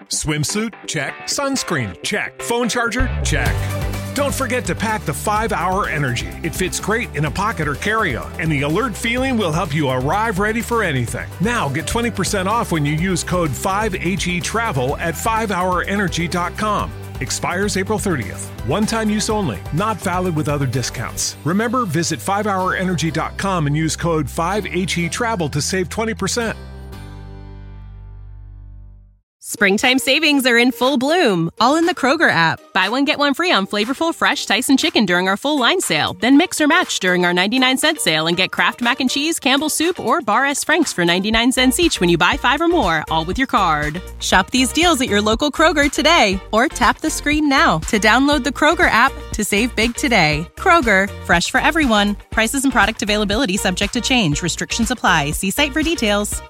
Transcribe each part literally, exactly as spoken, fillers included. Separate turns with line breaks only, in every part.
Swimsuit? Check. Sunscreen? Check. Phone charger? Check. Don't forget to pack the five hour Energy. It fits great in a pocket or carry-on, and the alert feeling will help you arrive ready for anything. Now get twenty percent off when you use code five H E travel at five hour energy dot com. Expires April thirtieth. One-time use only. Not valid with other discounts. Remember, visit five hour energy dot com and use code five H E travel to save twenty percent.
Springtime savings are in full bloom, all in the Kroger app. Buy one, get one free on flavorful, fresh Tyson chicken during our full line sale. Then mix or match during our ninety-nine cent sale and get Kraft Mac and Cheese, Campbell's Soup, or Bar S. Frank's for ninety-nine cents each when you buy five or more, all with your card. Shop these deals at your local Kroger today, or tap the screen now to download the Kroger app to save big today. Kroger, fresh for everyone. Prices and product availability subject to change. Restrictions apply. See site for details.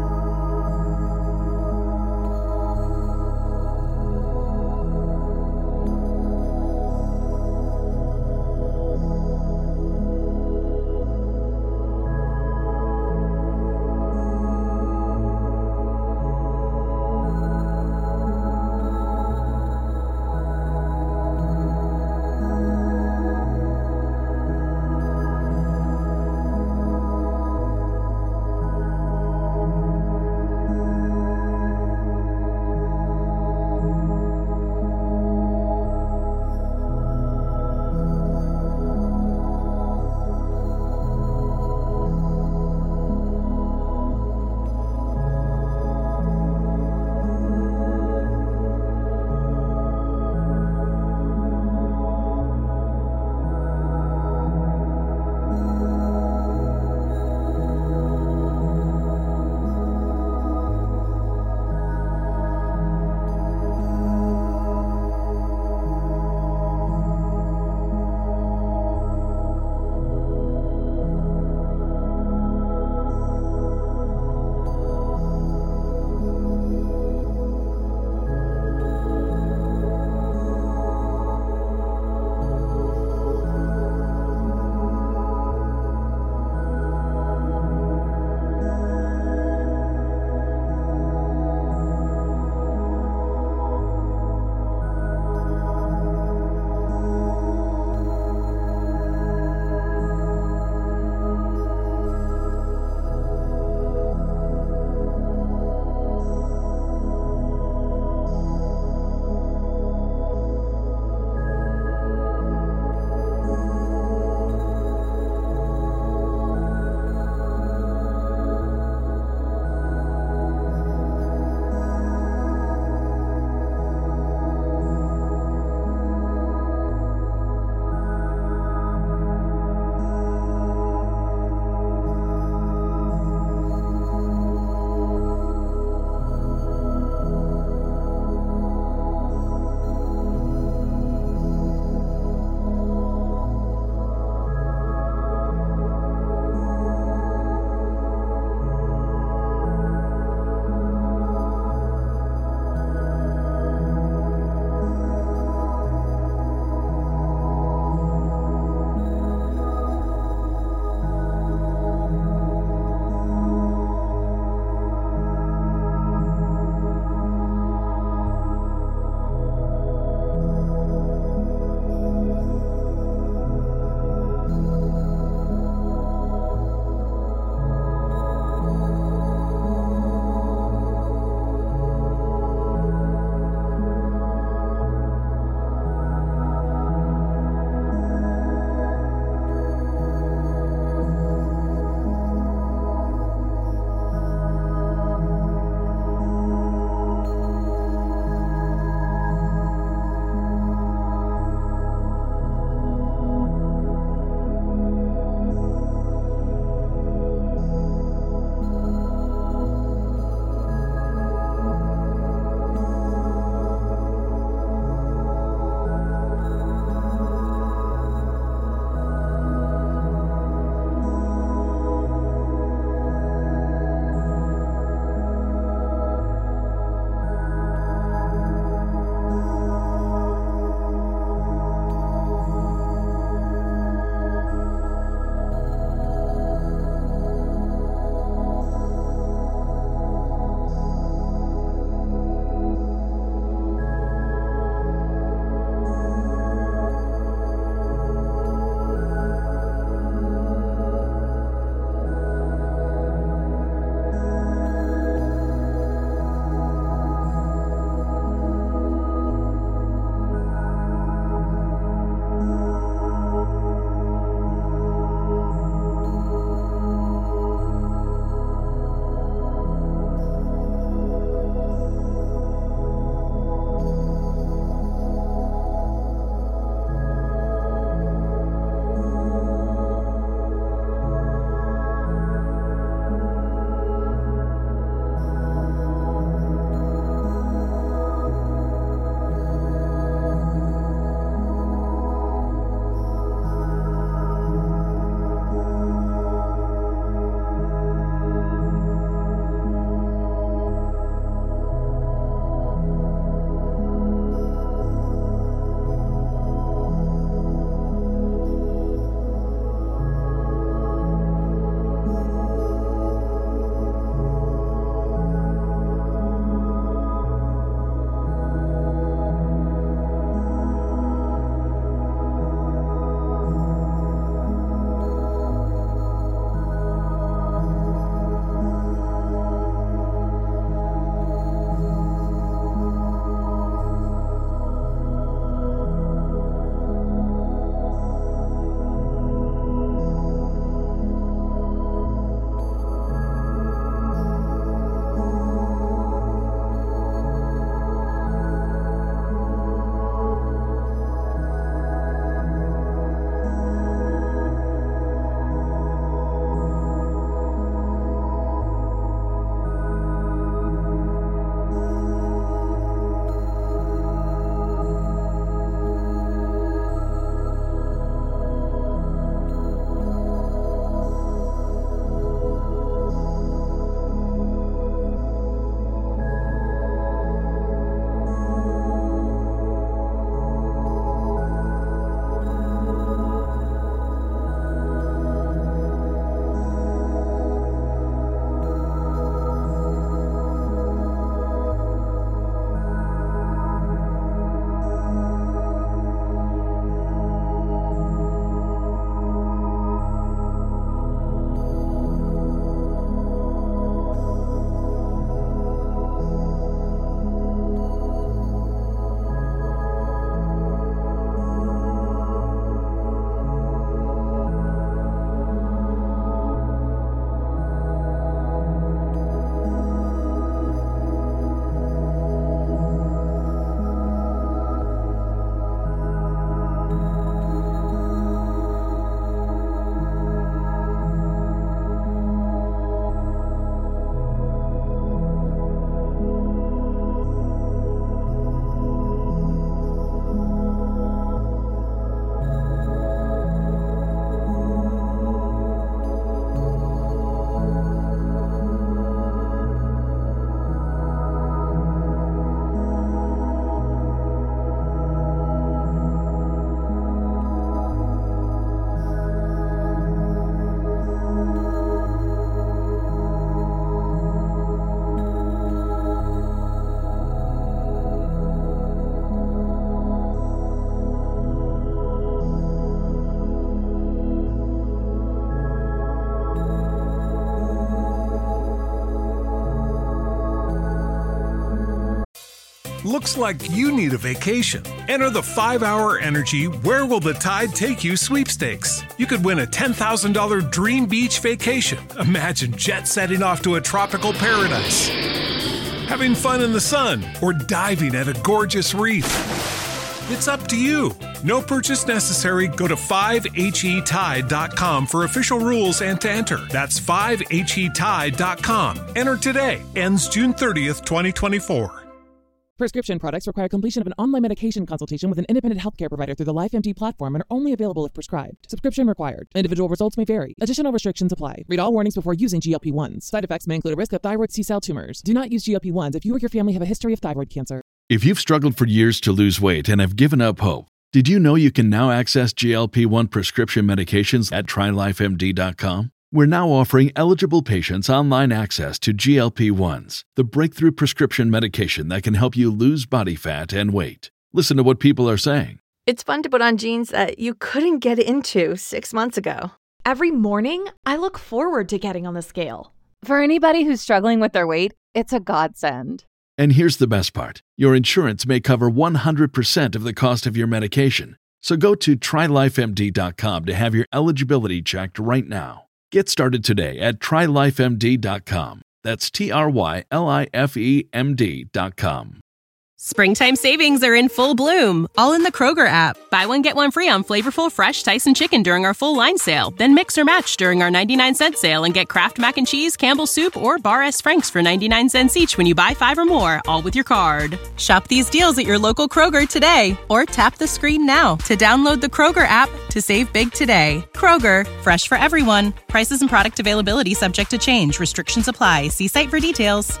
Looks like you need a vacation. Enter the five hour Energy Where Will the Tide Take You sweepstakes. You could win a ten thousand dollars dream beach vacation. Imagine jet setting off to a tropical paradise, having fun in the sun, or diving at a gorgeous reef. It's up to you. No purchase necessary. Go to five H E tide dot com for official rules and to enter. That's five H E tide dot com. Enter today. Ends June thirtieth, twenty twenty-four.
Prescription products require completion of an online medication consultation with an independent healthcare provider through the LifeMD platform and are only available if prescribed. Subscription required. Individual results may vary. Additional restrictions apply. Read all warnings before using G L P ones. Side effects may include a risk of thyroid C-cell tumors. Do not use G L P ones if you or your family have a history of thyroid cancer.
If you've struggled for years to lose weight and have given up hope, did you know you can now access G L P one prescription medications at try life M D dot com? We're now offering eligible patients online access to G L P ones, the breakthrough prescription medication that can help you lose body fat and weight. Listen to what people are saying.
It's fun to put on jeans that you couldn't get into six months ago.
Every morning, I look forward to getting on the scale.
For anybody who's struggling with their weight, it's a godsend.
And here's the best part. Your insurance may cover one hundred percent of the cost of your medication. So go to try life M D dot com to have your eligibility checked right now. Get started today at try life M D dot com. That's T R Y L I F E M D dot com.
Springtime savings are in full bloom, all in the Kroger app. Buy one, get one free on flavorful, fresh Tyson chicken during our full line sale. Then mix or match during our ninety-nine cent sale and get Kraft Mac and Cheese, Campbell's Soup, or Bar S. Frank's for ninety-nine cents each when you buy five or more, all with your card. Shop these deals at your local Kroger today, or tap the screen now to download the Kroger app to save big today. Kroger, fresh for everyone. Prices and product availability subject to change. Restrictions apply. See site for details.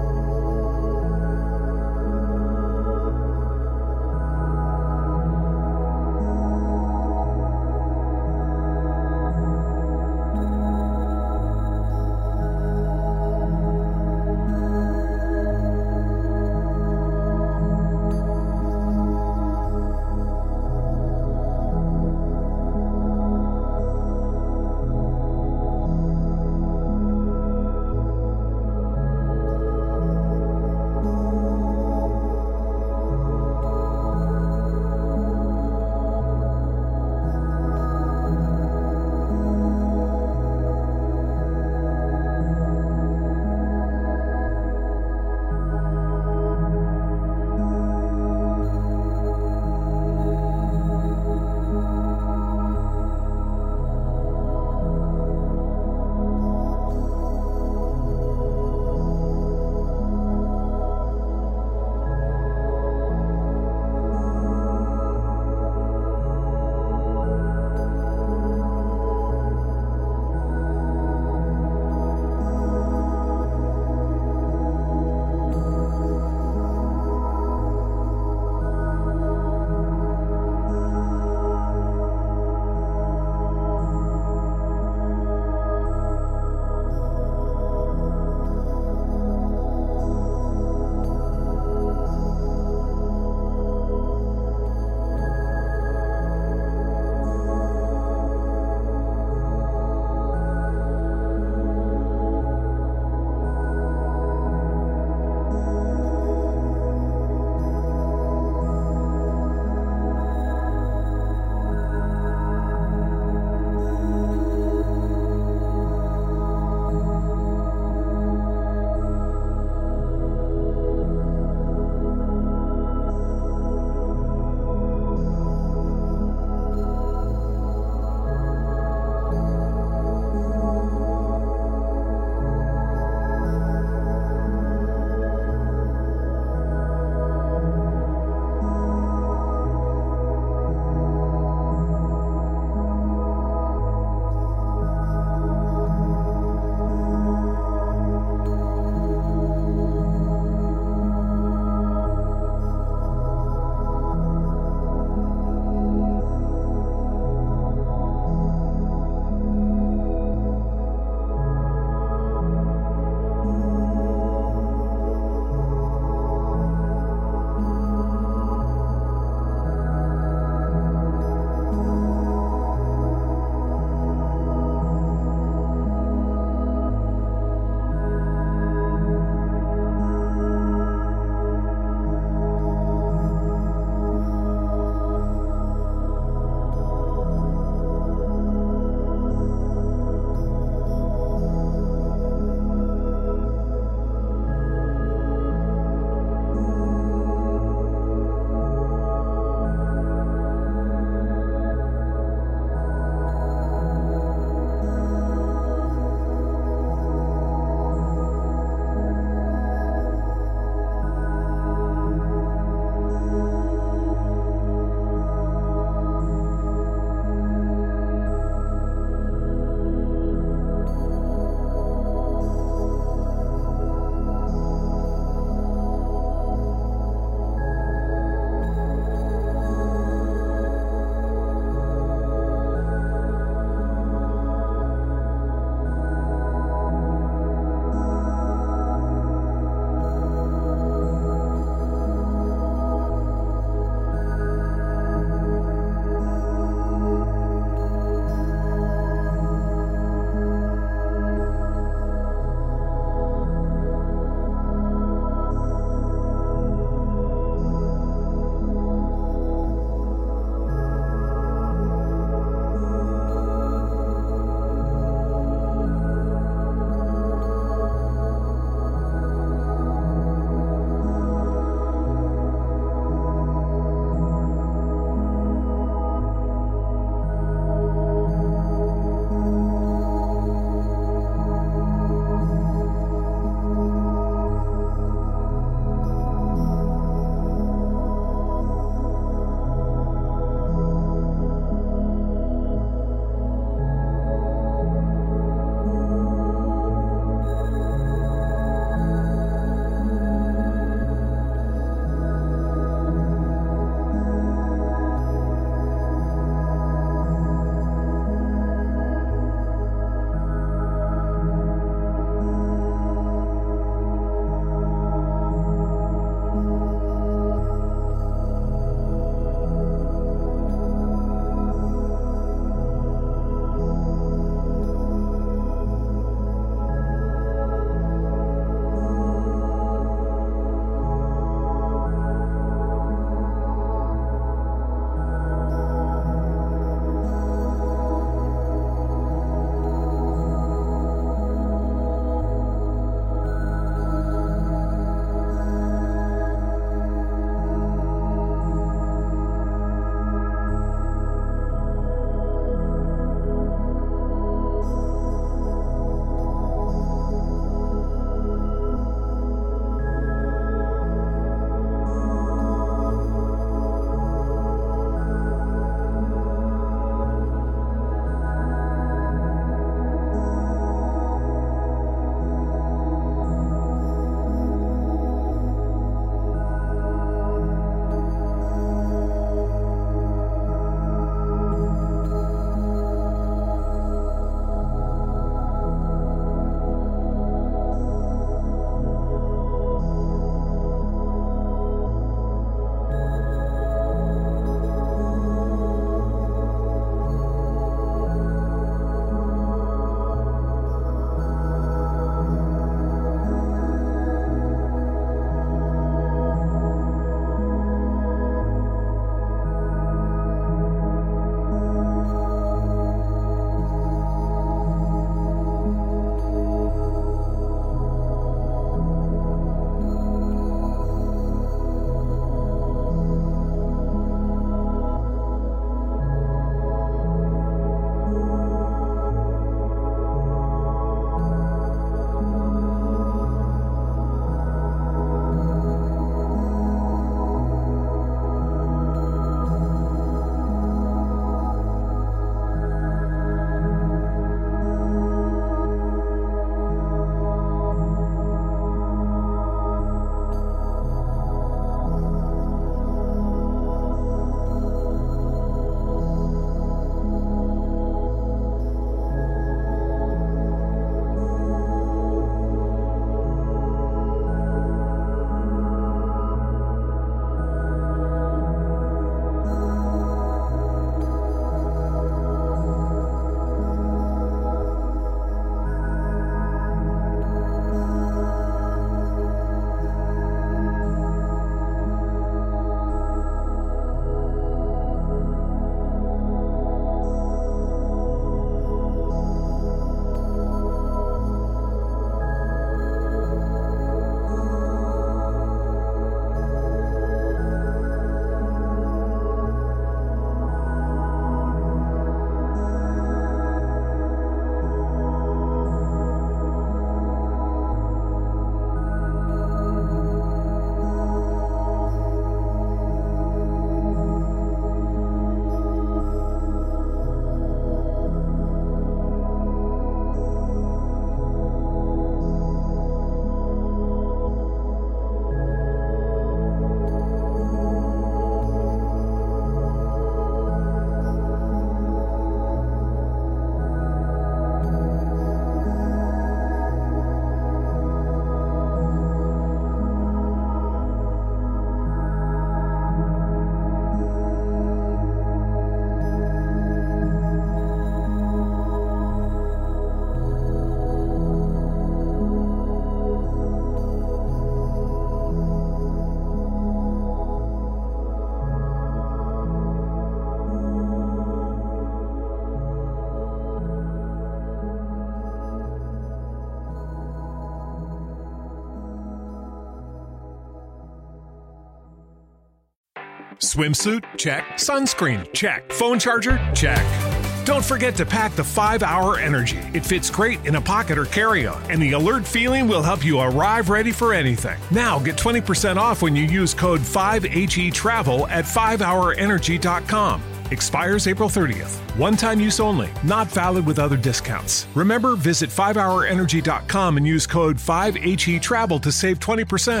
Swimsuit? Check. Sunscreen? Check. Phone charger? Check. Don't forget to pack the five hour Energy. It fits great in a pocket or carry-on, and the alert feeling will help you arrive ready for anything. Now get twenty percent off when you use code five H E travel at five hour energy dot com. Expires April thirtieth. One-time use only. Not valid with other discounts. Remember, visit five hour energy dot com and use code five H E travel to save twenty percent.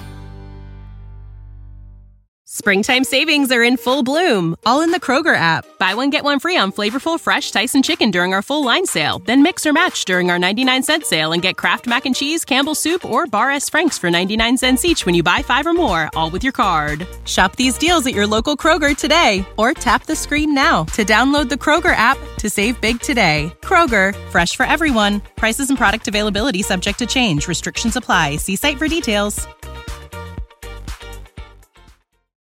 Springtime savings are in full bloom, all in the Kroger app. Buy one, get one free on flavorful fresh Tyson chicken during our full line sale. Then mix or match during our ninety-nine cent sale and get Kraft Mac and Cheese, Campbell's Soup, or Bar S. Frank's for ninety-nine cents each when you buy five or more, all with your card. Shop these deals at your local Kroger today, or tap the screen now to download the Kroger app to save big today. Kroger, fresh for everyone. Prices and product availability subject to change. Restrictions apply. See site for details.